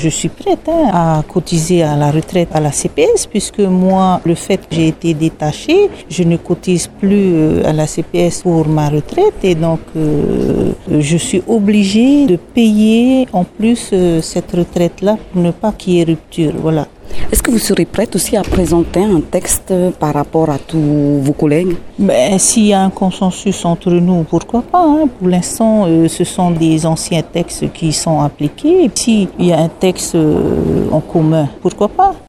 je suis prête à cotiser à la retraite à la CPS, puisque moi, le fait que j'ai été détachée, je ne cotise plus à la CPS pour ma retraite et donc je suis obligée de payer en plus cette retraite-là pour ne pas qu'il y ait rupture. Voilà. Est-ce que vous serez prête aussi à présenter un texte par rapport à tous vos collègues? S'il y a un consensus entre nous, pourquoi pas. Pour l'instant, ce sont des anciens textes qui sont appliqués. Et s'il y a un texte en commun, pourquoi pas.